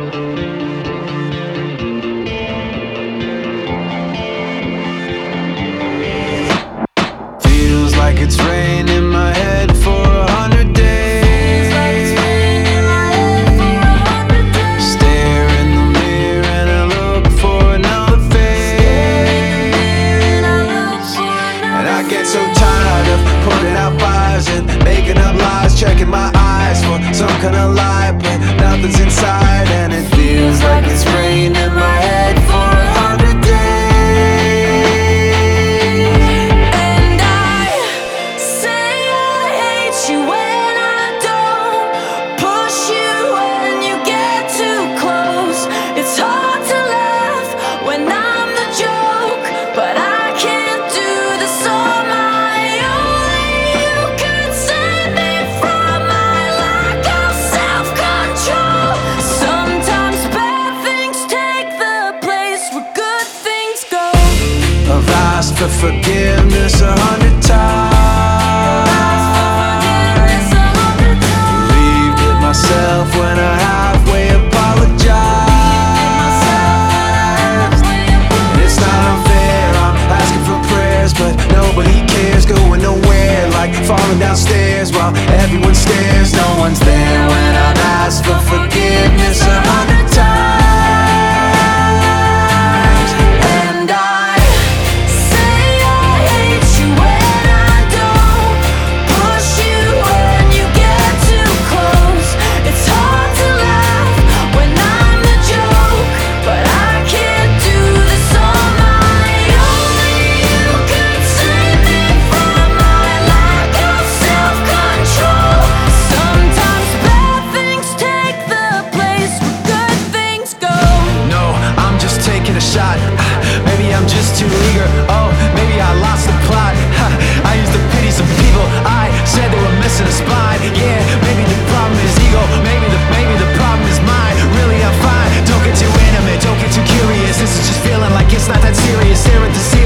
Feels like it's rained in my head for 100 days. Stare in the mirror and I look for another face. And I get so tired of putting out fires and making up lies, checking my eyes for some kind of light, but nothing's inside. And it feels like it's rained in my head for 100 days. I've asked for forgiveness 100 times. Believed it myself when I halfway apologized. It's not unfair, I'm asking for prayers, but nobody cares. Going nowhere, like falling downstairs while everyone stares. No one's there when I've asked for forgiveness 100 times. Maybe I'm just too eager. Oh, maybe I lost the plot. I used to pity some people. I said they were missing a spine. Yeah, maybe the problem is ego. Maybe the problem is mine. Really, I'm fine. Don't get too intimate. Don't get too curious. This is just feeling like it's not that serious. Stare at the